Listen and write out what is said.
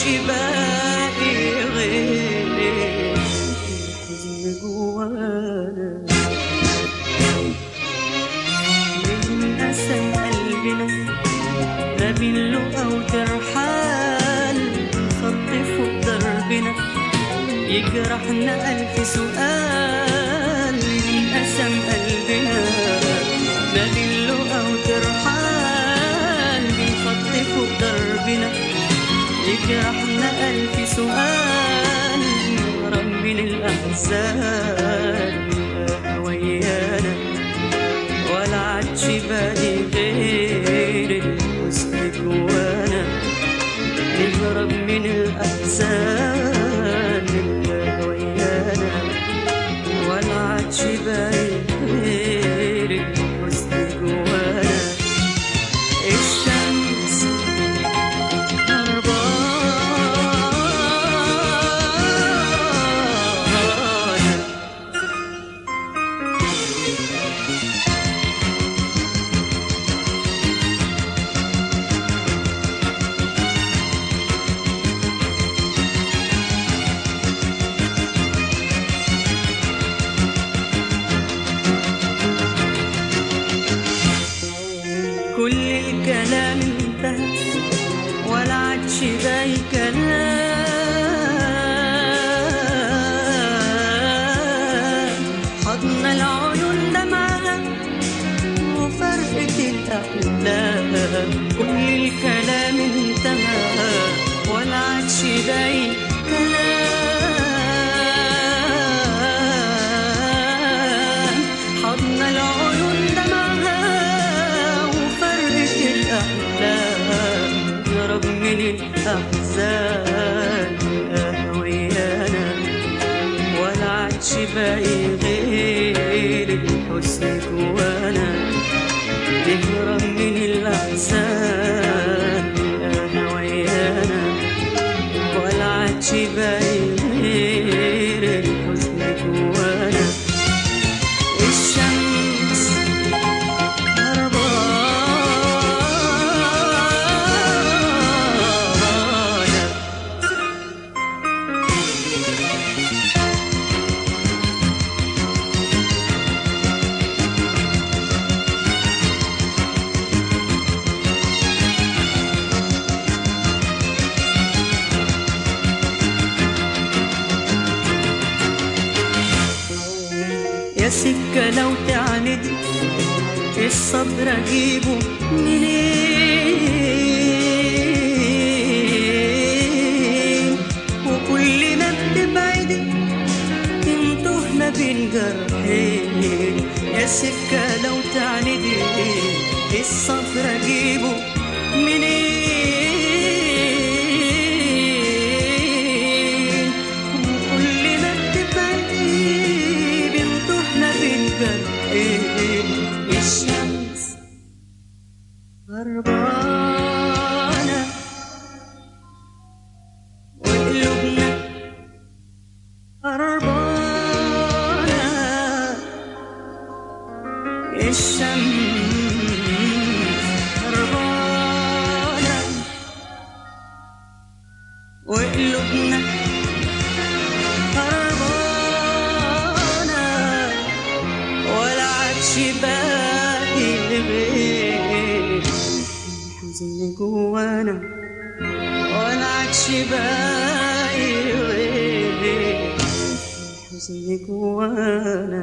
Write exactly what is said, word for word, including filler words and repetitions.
عادش باقي غير الحزن جوانا. من قسم قلبنا ما بين لقا وترحال، خط فوق دربنا يجرحنا ألف سؤال. من قسم قلبنا ما بين لقا وترحال، خط فوق دربنا يجرحنا ألف سؤال. هرب من الأحزان ويانا ولا عادش باقي غير الحزن جوانا. نهرب من الأحزان ويانا ولا عادش باقي غير الحزن جوانا. الشمس كل الكلام انتهى ولا عادش باقي كلام. حضن العيون دمعها وفرقة الأحلام. كل الكلام انتهى ولا عادش باقي كلام. حضن العيون دمعها نهرب من الأحزان ويانا ولا عادش باقي غير الحزن جوانا. نهرب من الأحزان ويانا ولا عادش باقي غير الحزن جوانا. الشمس يا سكة لو تعندي الصبر اجيبه منين؟ وكل ما بتبعدي تنتهي ما بين جرحين. يا سكة لو تعندي الصبر اجيبه منين؟ وكل ما بتبعدي الشمس هربانة وقلوبنا هربانة. الشمس هربانة وقلوبنا باقي غير الحزن جوانا ولا عادش باقي غير الحزن جوانا.